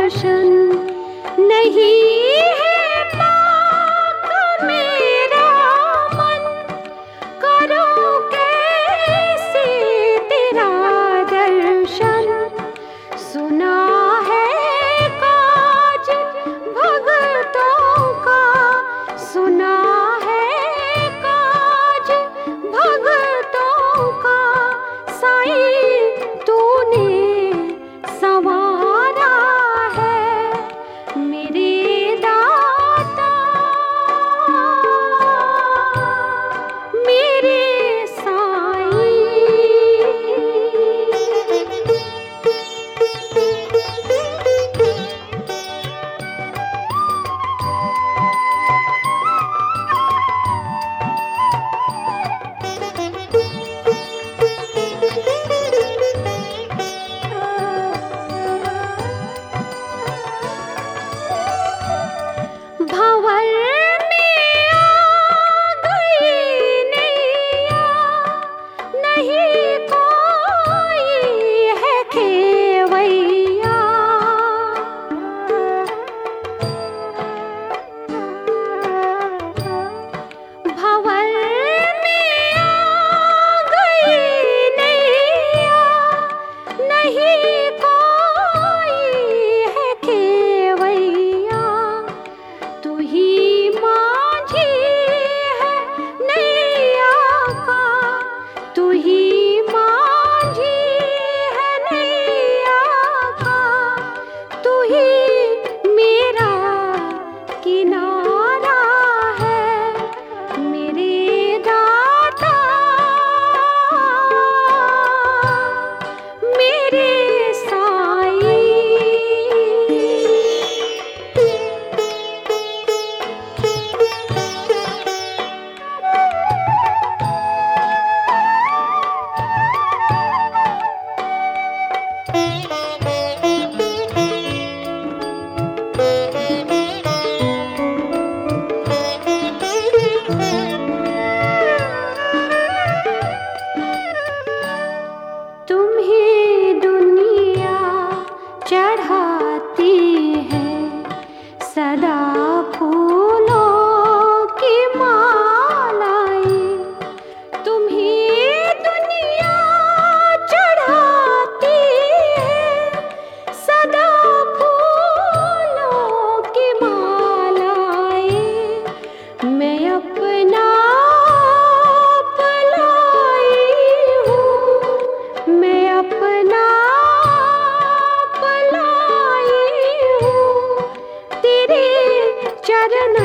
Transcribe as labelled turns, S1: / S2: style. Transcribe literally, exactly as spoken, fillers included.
S1: दर्शन नहीं है पाक मेरा मन, करूं कैसे तेरा दर्शन। सुना है काज भगतों का, सुना है काज भगतों का, साईं तूने संवारा है मेरे दाता, मेरे साईं। भंवर में आ गई नैया, नहीं कोई है खेवैया। भंवर में आ गई नैया, नहीं कोई है खेवैया। तू ही माझी है नैया का, तू ही माझी है नैया का, तू ही मेरा किनारा है मेरे दाता, मेरे साईं। तुम्हें दुनिया चढ़ाती है सदा फूलों की मालाएं, तुम्हें दुनिया चढ़ाती है सदा फूलों की मालाएं। मैं अपना आप लाई हूँ, मैं अपना आप लाई हूँ, तेरे चरण